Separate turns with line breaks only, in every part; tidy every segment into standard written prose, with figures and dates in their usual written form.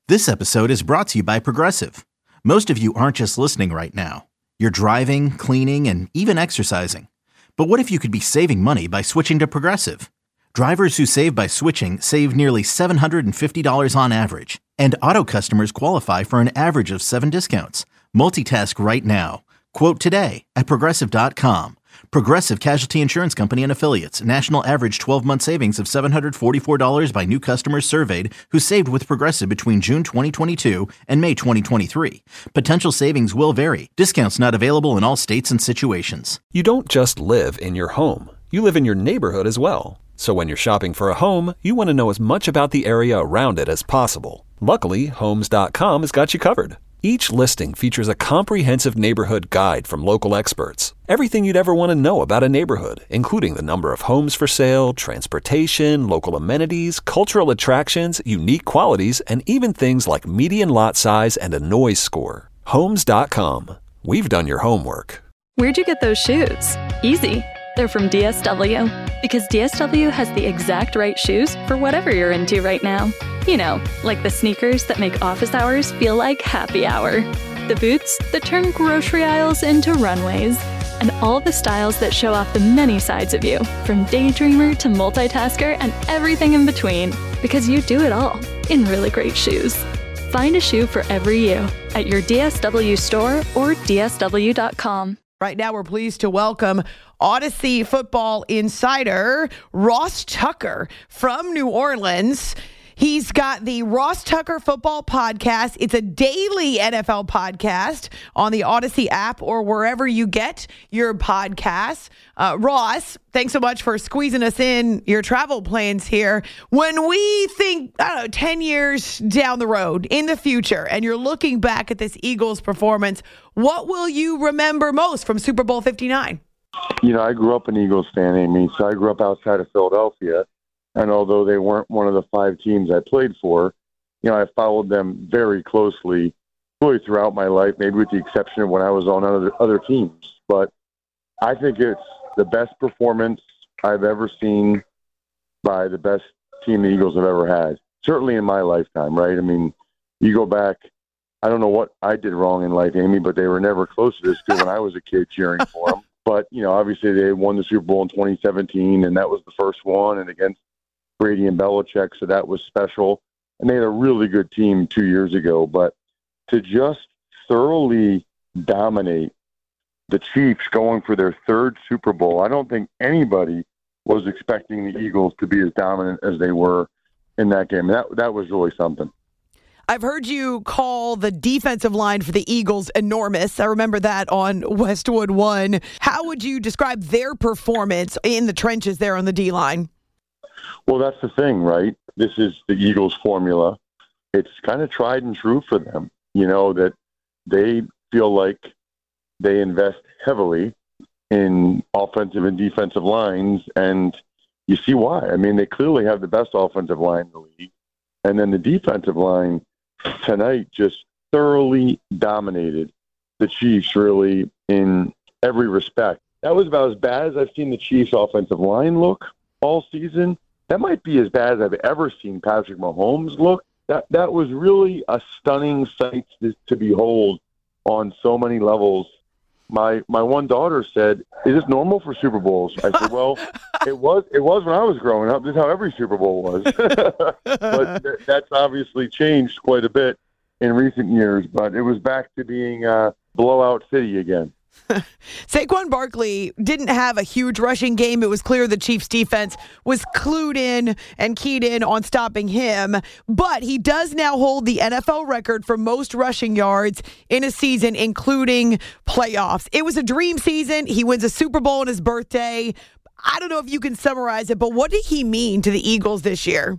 This episode is brought to you by Progressive. Most of you aren't just listening right now. You're driving, cleaning, and even exercising. But what if you could be saving money by switching to Progressive? Drivers who save by switching save nearly $750 on average. And auto customers qualify for an average of 7 discounts. Multitask right now. Quote today at Progressive.com. Progressive Casualty Insurance Company and Affiliates. National average 12-month savings of $744 by new customers surveyed who saved with Progressive between June 2022 and May 2023. Potential savings will vary. Discounts not available in all states and situations.
You don't just live in your home. You live in your neighborhood as well. So when you're shopping for a home, you want to know as much about the area around it as possible. Luckily, Homes.com has got you covered. Each listing features a comprehensive neighborhood guide from local experts. Everything you'd ever want to know about a neighborhood, including the number of homes for sale, transportation, local amenities, cultural attractions, unique qualities, and even things like median lot size and a noise score. Homes.com. We've done your homework.
Where'd you get those shoes? Easy. They're from DSW. Because DSW has the exact right shoes for whatever you're into right now. You know, like the sneakers that make office hours feel like happy hour. The boots that turn grocery aisles into runways. And all the styles that show off the many sides of you, from daydreamer to multitasker and everything in between. Because you do it all in really great shoes. Find a shoe for every you at your DSW store or DSW.com.
Right now, we're pleased to welcome Odyssey football insider Ross Tucker from New Orleans. He's got the Ross Tucker Football Podcast. It's a daily NFL podcast on the Odyssey app or wherever you get your podcasts. Ross, thanks so much for squeezing us in your travel plans here. When we think, 10 years down the road in the future, and you're looking back at this Eagles performance, what will you remember most from Super Bowl 59?
You know, I grew up an Eagles fan, Amy, so I grew up outside of Philadelphia. And although they weren't one of the 5 teams I played for, you know, I followed them very closely really throughout my life, maybe with the exception of when I was on other teams. But I think it's the best performance I've ever seen by the best team the Eagles have ever had, certainly in my lifetime, right? I mean, you go back, I don't know what I did wrong in life, Amy, but they were never close to this good when I was a kid cheering for them. But, you know, obviously they won the Super Bowl in 2017, and that was the first one, and against Brady and Belichick, so that was special. And they had a really good team 2 years ago. But to just thoroughly dominate the Chiefs going for their 3rd Super Bowl, I don't think anybody was expecting the Eagles to be as dominant as they were in that game. That was really something.
I've heard you call the defensive line for the Eagles enormous. I remember that on Westwood One. How would you describe their performance in the trenches there on the D-line?
Well, that's the thing, right? This is the Eagles formula. It's kind of tried and true for them, you know, that they feel like they invest heavily in offensive and defensive lines, and you see why. I mean, they clearly have the best offensive line in the league, and then the defensive line tonight just thoroughly dominated the Chiefs, really, in every respect. That was about as bad as I've seen the Chiefs' offensive line look all season. That might be as bad as I've ever seen Patrick Mahomes look. That was really a stunning sight to behold on so many levels. My one daughter said, "Is this normal for Super Bowls?" I said, "Well, it was when I was growing up. This is how every Super Bowl was." But that's obviously changed quite a bit in recent years. But it was back to being blowout city again.
Saquon Barkley didn't have a huge rushing game. It was clear the Chiefs defense was clued in and keyed in on stopping him. But he does now hold the NFL record for most rushing yards in a season, including playoffs. It was a dream season. He wins a Super Bowl on his birthday. I don't know if you can summarize it, but what did he mean to the Eagles this year?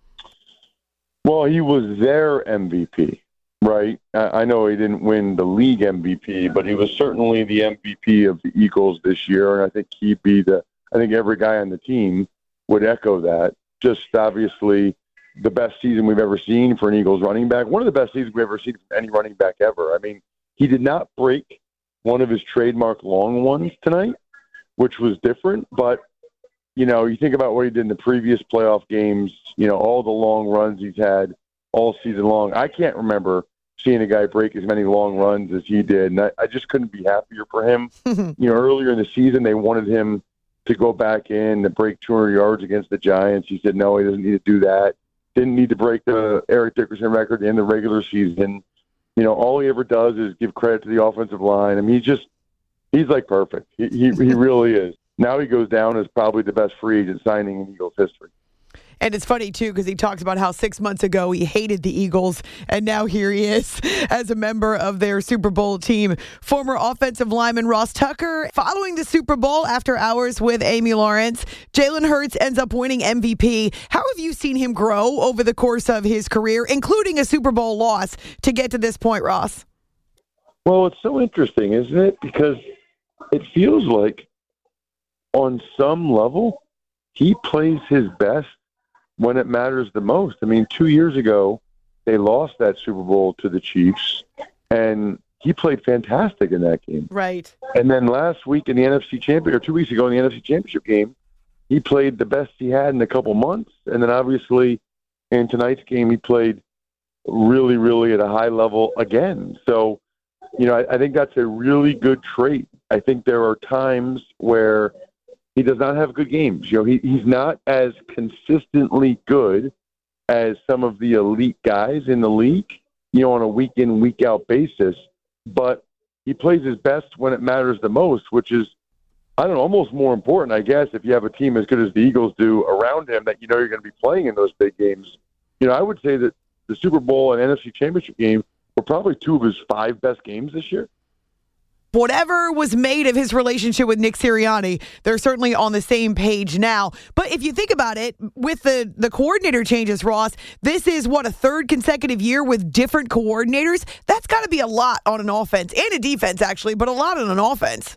Well, he was their MVP. Right. I know he didn't win the league MVP, but he was certainly the MVP of the Eagles this year. And I think he'd be I think every guy on the team would echo that. Just obviously the best season we've ever seen for an Eagles running back. One of the best seasons we've ever seen from any running back ever. I mean, he did not break one of his trademark long ones tonight, which was different. But, you know, you think about what he did in the previous playoff games, you know, all the long runs he's had all season long. I can't remember seeing a guy break as many long runs as he did, and I just couldn't be happier for him. Earlier in the season, they wanted him to go back in and break 200 yards against the Giants. He said, no, he doesn't need to do that. Didn't need to break the Eric Dickerson record in the regular season. All he ever does is give credit to the offensive line. I mean, he's like perfect. He really is. Now he goes down as probably the best free agent signing in Eagles history.
And it's funny, too, because he talks about how 6 months ago he hated the Eagles, and now here he is as a member of their Super Bowl team. Former offensive lineman Ross Tucker, following the Super Bowl after hours with Amy Lawrence, Jalen Hurts ends up winning MVP. How have you seen him grow over the course of his career, including a Super Bowl loss, to get to this point, Ross?
Well, it's so interesting, isn't it? Because it feels like on some level he plays his best when it matters the most. I mean, 2 years ago, they lost that Super Bowl to the Chiefs, and he played fantastic in that game.
Right.
And then last week in the NFC Championship, or 2 weeks ago in the NFC Championship game, he played the best he had in a couple months. And then obviously in tonight's game, he played really, really at a high level again. So, I think that's a really good trait. I think there are times where he does not have good games. He's not as consistently good as some of the elite guys in the league, on a week-in, week-out basis. But he plays his best when it matters the most, which is, almost more important, I guess, if you have a team as good as the Eagles do around him that you're going to be playing in those big games. I would say that the Super Bowl and NFC Championship game were probably 2 of his 5 best games this year.
Whatever was made of his relationship with Nick Sirianni, they're certainly on the same page now. But if you think about it, with the coordinator changes, Ross, this is, a third consecutive year with different coordinators? That's got to be a lot on an offense and a defense, actually, but a lot on an offense.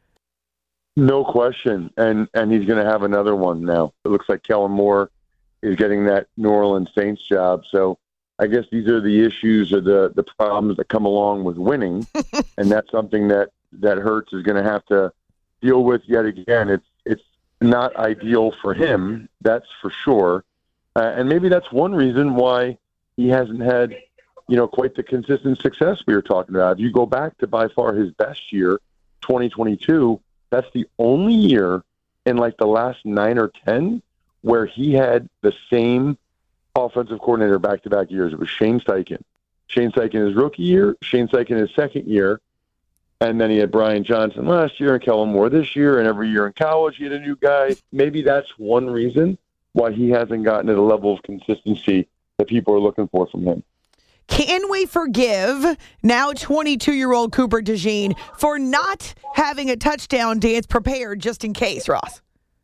No question. And he's going to have another one now. It looks like Kellen Moore is getting that New Orleans Saints job. So I guess these are the issues or the problems that come along with winning, and that's something that Hurts is going to have to deal with yet again. It's not ideal for him, that's for sure, and maybe that's one reason why he hasn't had quite the consistent success we were talking about. If you go back to by far his best year, 2022, that's the only year in like the last 9 or 10 where he had the same offensive coordinator back-to-back years. It was Shane Steichen. Shane Steichen his rookie year, Shane Steichen his second year, and then he had Brian Johnson last year and Kellen Moore this year, and every year in college he had a new guy. Maybe that's one reason why he hasn't gotten to the level of consistency that people are looking for from him.
Can we forgive now 22-year-old Cooper DeJean for not having a touchdown dance prepared just in case, Ross?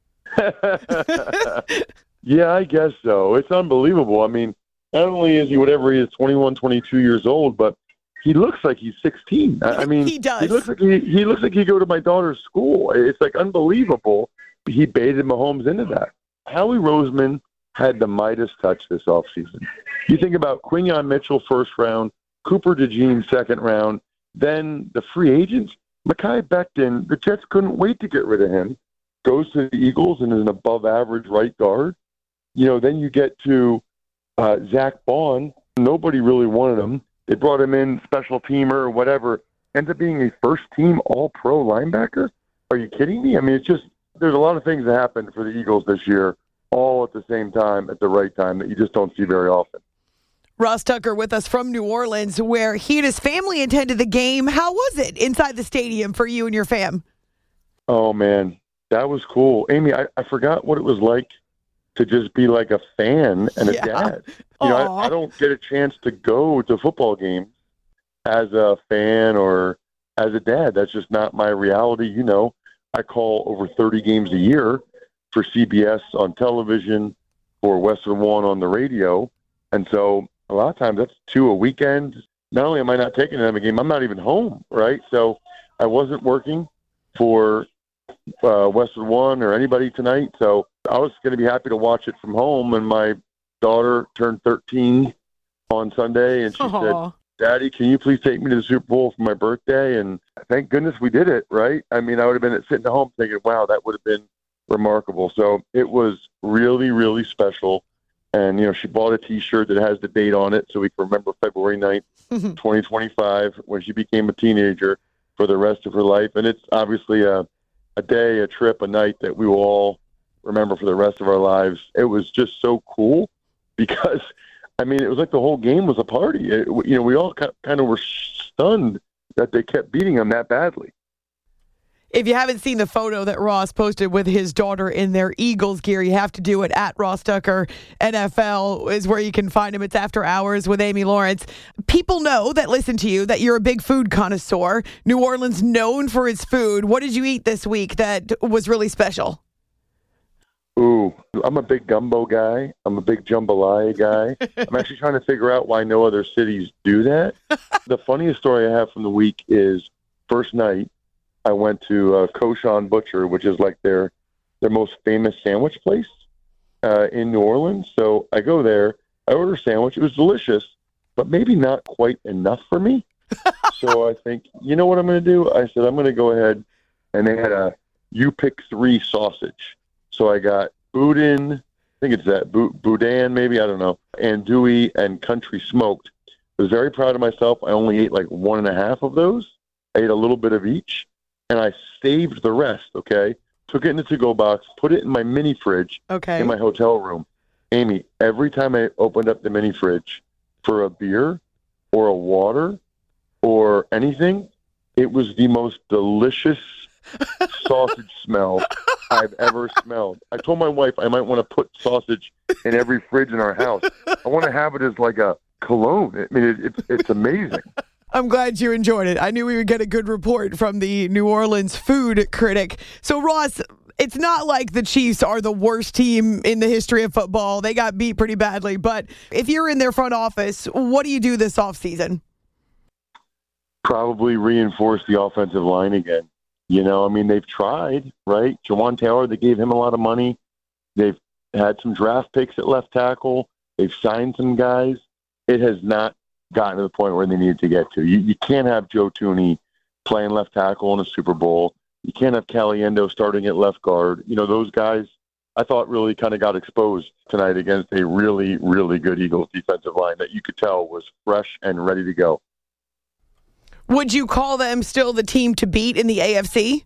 Yeah, I guess so. It's unbelievable. I mean, not only is he whatever he is, 21, 22 years old, but he looks like he's 16. I mean,
he does.
He looks like he go to my daughter's school. It's like unbelievable. He baited Mahomes into that. Howie Roseman had the Midas touch this offseason. You think about Quinyon Mitchell first round, Cooper DeJean second round, then the free agents. Mekhi Becton, the Jets couldn't wait to get rid of him. Goes to the Eagles and is an above-average right guard. Then you get to Zach Bond. Nobody really wanted him. They brought him in, special teamer or whatever. Ends up being a first-team All-Pro linebacker. Are you kidding me? I mean, there's a lot of things that happened for the Eagles this year, all at the same time, at the right time, that you just don't see very often.
Ross Tucker with us from New Orleans, where he and his family attended the game. How was it inside the stadium for you and your fam?
Oh, man, that was cool. Amy, I forgot what it was like to just be like a fan and a dad. I don't get a chance to go to football games as a fan or as a dad. That's just not my reality. I call over 30 games a year for CBS on television, for Western One on the radio. And so a lot of times that's 2 a weekend. Not only am I not taking them a game, I'm not even home, right? So I wasn't working for Western One or anybody tonight. So I was going to be happy to watch it from home. And my daughter turned 13 on Sunday, and she said, Daddy, can you please take me to the Super Bowl for my birthday? And thank goodness we did it, right? I mean, I would have been sitting at home thinking, wow, that would have been remarkable. So it was really, really special. And, she bought a T-shirt that has the date on it so we can remember February 9th, 2025, when she became a teenager for the rest of her life. And it's obviously a day, a trip, a night that we will all remember for the rest of our lives. It was just so cool because, it was like the whole game was a party. We all kind of were stunned that they kept beating them that badly.
If you haven't seen the photo that Ross posted with his daughter in their Eagles gear, you have to do it at Ross Tucker NFL is where you can find him. It's After Hours with Amy Lawrence. People know that listen to you that you're a big food connoisseur. New Orleans known for its food. What did you eat this week that was really special?
Ooh, I'm a big gumbo guy. I'm a big jambalaya guy. I'm actually trying to figure out why no other cities do that. The funniest story I have from the week is first night, I went to Koshan Butcher, which is like their most famous sandwich place in New Orleans. So I go there, I order a sandwich. It was delicious, but maybe not quite enough for me. So I think, you know what I'm going to do? I said, I'm going to go ahead, and they had a You Pick 3 sausage. So I got boudin, I think it's that, boudin maybe, I don't know, andouille and country smoked. I was very proud of myself. I only ate like 1.5 of those. I ate a little bit of each. And I saved the rest, okay? Took it in the to-go box, put it in my mini fridge in my hotel room. Amy, every time I opened up the mini fridge for a beer or a water or anything, it was the most delicious sausage smell I've ever smelled. I told my wife I might want to put sausage in every fridge in our house. I want to have it as like a cologne. It's amazing.
I'm glad you enjoyed it. I knew we would get a good report from the New Orleans food critic. So, Ross, it's not like the Chiefs are the worst team in the history of football. They got beat pretty badly. But if you're in their front office, what do you do this offseason?
Probably reinforce the offensive line again. They've tried, right? Jawan Taylor, they gave him a lot of money. They've had some draft picks at left tackle. They've signed some guys. It has not gotten to the point where they needed to get to. You can't have Joe Thuney playing left tackle in a Super Bowl. You can't have Caliendo starting at left guard. Those guys, I thought, really kind of got exposed tonight against a really, really good Eagles defensive line that you could tell was fresh and ready to go.
Would you call them still the team to beat in the AFC?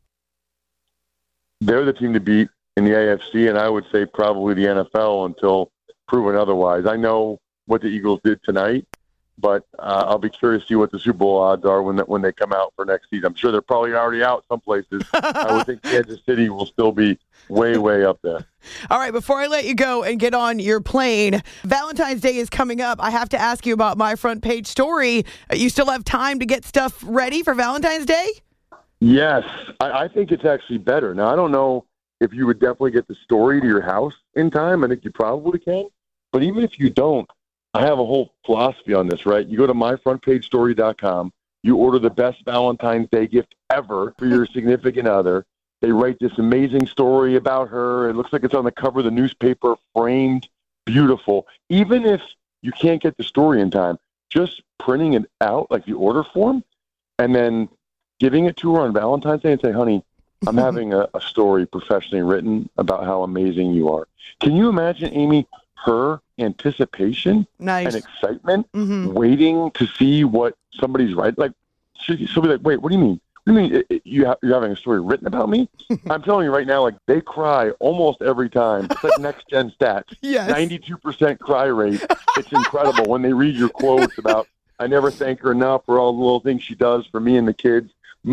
They're the team to beat in the AFC, and I would say probably the NFL until proven otherwise. I know what the Eagles did tonight, but I'll be curious to see what the Super Bowl odds are when they come out for next season. I'm sure they're probably already out some places. I would think Kansas City will still be way, way up there.
All right, before I let you go and get on your plane, Valentine's Day is coming up. I have to ask you about my front page story. You still have time to get stuff ready for Valentine's Day?
Yes, I think it's actually better. Now, I don't know if you would definitely get the story to your house in time. I think you probably can. But even if you don't, I have a whole philosophy on this, right? You go to myfrontpagestory.com. You order the best Valentine's Day gift ever for your significant other. They write this amazing story about her. It looks like it's on the cover of the newspaper, framed, beautiful. Even if you can't get the story in time, just printing it out like the order form and then giving it to her on Valentine's Day and say, honey, I'm having a story professionally written about how amazing you are. Can you imagine, Amy, her anticipation and excitement, waiting to see what somebody's writing? Like, she'll be like, wait, what do you mean? What do you mean you're having a story written about me? I'm telling you right now, like, they cry almost every time. It's like next gen stats.
Yes.
92% cry rate. It's incredible when they read your quotes about, I never thank her enough for all the little things she does for me and the kids.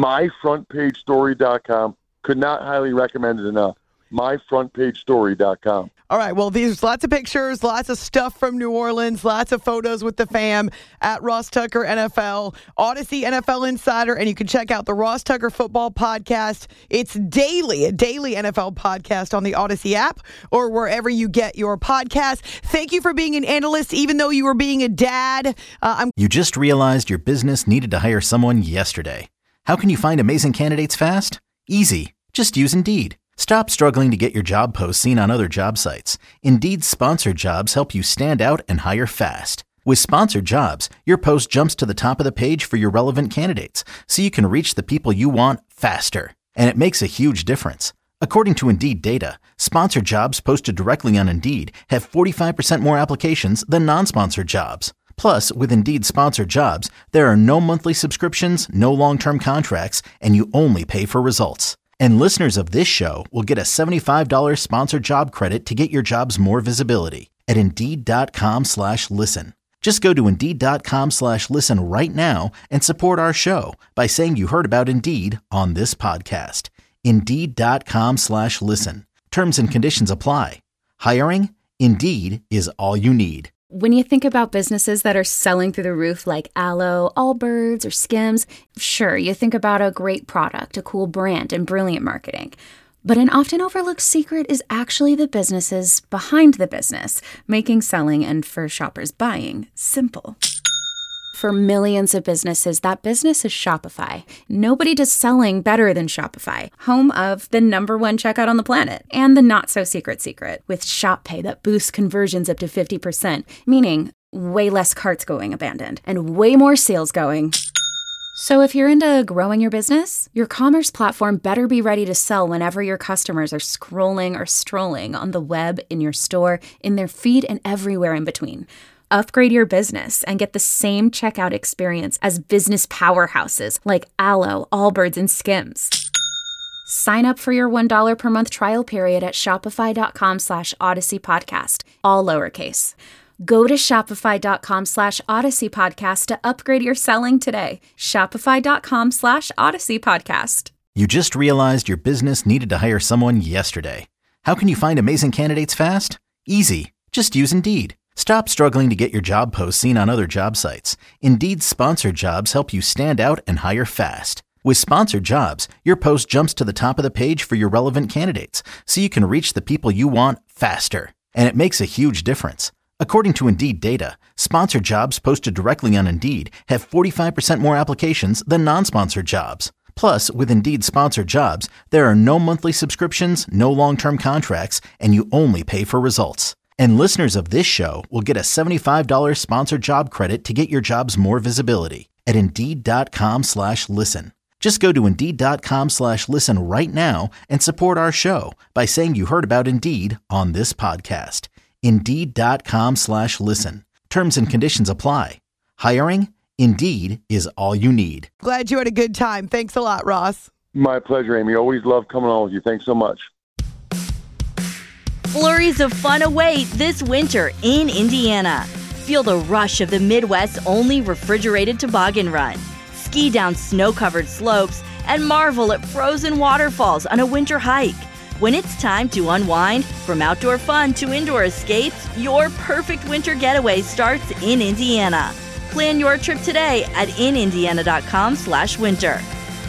myfrontpagestory.com. Could not highly recommend it enough. myfrontpagestory.com.
All right, well, there's lots of pictures, lots of stuff from New Orleans, lots of photos with the fam at Ross Tucker NFL, Odyssey NFL Insider, and you can check out the Ross Tucker Football Podcast. It's daily, a daily NFL podcast on the Odyssey app or wherever you get your podcast. Thank you for being an analyst, even though you were being a dad.
You just realized your business needed to hire someone yesterday. How can you find amazing candidates fast? Easy. Just use Indeed. Stop struggling to get your job posts seen on other job sites. Indeed's sponsored jobs help you stand out and hire fast. With sponsored jobs, your post jumps to the top of the page for your relevant candidates, so you can reach the people you want faster. And it makes a huge difference. According to Indeed data, sponsored jobs posted directly on Indeed have 45% more applications than non-sponsored jobs. Plus, with Indeed sponsored jobs, there are no monthly subscriptions, no long-term contracts, and you only pay for results. And listeners of this show will get a $75 sponsored job credit to get your jobs more visibility at Indeed.com/listen. Just go to Indeed.com/listen right now and support our show by saying you heard about Indeed on this podcast. Indeed.com/listen. Terms and conditions apply. Hiring? Indeed is all you need.
When you think about businesses that are selling through the roof like Aloe, Allbirds, or Skims, sure, you think about a great product, a cool brand, and brilliant marketing. But an often overlooked secret is actually the businesses behind the business, making selling and for shoppers buying simple. For millions of businesses, that business is Shopify. Nobody does selling better than Shopify, home of the #1 checkout on the planet, and the not-so-secret secret, with Shop Pay that boosts conversions up to 50%, meaning way less carts going abandoned, and way more sales going. So if you're into growing your business, your commerce platform better be ready to sell whenever your customers are scrolling or strolling on the web, in your store, in their feed, and everywhere in between. Upgrade your business and get the same checkout experience as business powerhouses like Aloe, Allbirds, and Skims. Sign up for your $1 per month trial period at shopify.com/Odyssey Podcast, all lowercase. Go to shopify.com/Odyssey Podcast to upgrade your selling today. Shopify.com/Odyssey Podcast.
You just realized your business needed to hire someone yesterday. How can you find amazing candidates fast? Easy. Just use Indeed. Stop struggling to get your job posts seen on other job sites. Indeed's sponsored jobs help you stand out and hire fast. With sponsored jobs, your post jumps to the top of the page for your relevant candidates, so you can reach the people you want faster. And it makes a huge difference. According to Indeed data, sponsored jobs posted directly on Indeed have 45% more applications than non-sponsored jobs. Plus, with Indeed sponsored jobs, there are no monthly subscriptions, no long-term contracts, and you only pay for results. And listeners of this show will get a $75 sponsored job credit to get your jobs more visibility at Indeed.com/listen. Just go to Indeed.com/listen right now and support our show by saying you heard about Indeed on this podcast. Indeed.com/listen. Terms and conditions apply. Hiring? Indeed is all you need.
Glad you had a good time. Thanks a lot, Ross.
My pleasure, Amy. Always love coming on with you. Thanks so much.
Flurries of fun await this winter in Indiana. Feel the rush of the Midwest's only refrigerated toboggan run. Ski down snow-covered slopes and marvel at frozen waterfalls on a winter hike. When it's time to unwind, from outdoor fun to indoor escapes, your perfect winter getaway starts in Indiana. Plan your trip today at inindiana.com/winter.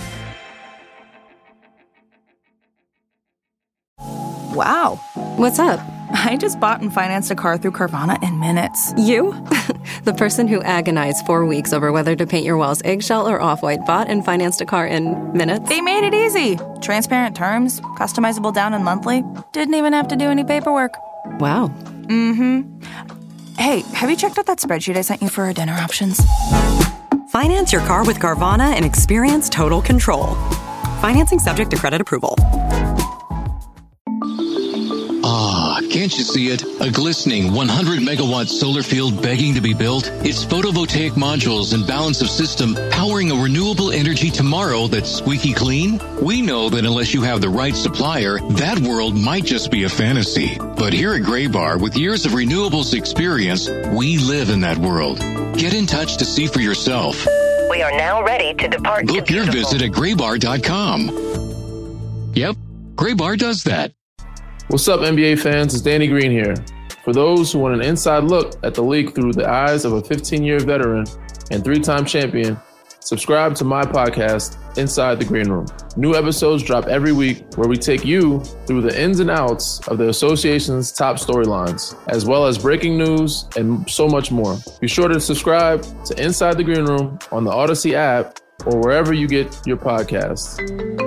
Wow.
What's up?
I just bought and financed a car through Carvana in minutes.
You? The person who agonized 4 weeks over whether to paint your walls eggshell or off-white bought and financed a car in minutes?
They made it easy. Transparent terms, customizable down and monthly. Didn't even have to do any paperwork.
Wow.
Mm-hmm. Hey, have you checked out that spreadsheet I sent you for our dinner options?
Finance your car with Carvana and experience total control. Financing subject to credit approval.
Ah, can't you see it? A glistening 100-megawatt solar field begging to be built? It's photovoltaic modules and balance of system powering a renewable energy tomorrow that's squeaky clean? We know that unless you have the right supplier, that world might just be a fantasy. But here at Graybar, with years of renewables experience, we live in that world. Get in touch to see for yourself.
We are now ready to depart.
Book your visit at graybar.com. Yep, Graybar does that.
What's up, NBA fans? It's Danny Green here. For those who want an inside look at the league through the eyes of a 15-year veteran and 3-time champion, subscribe to my podcast, Inside the Green Room. New episodes drop every week where we take you through the ins and outs of the association's top storylines, as well as breaking news and so much more. Be sure to subscribe to Inside the Green Room on the Odyssey app or wherever you get your podcasts.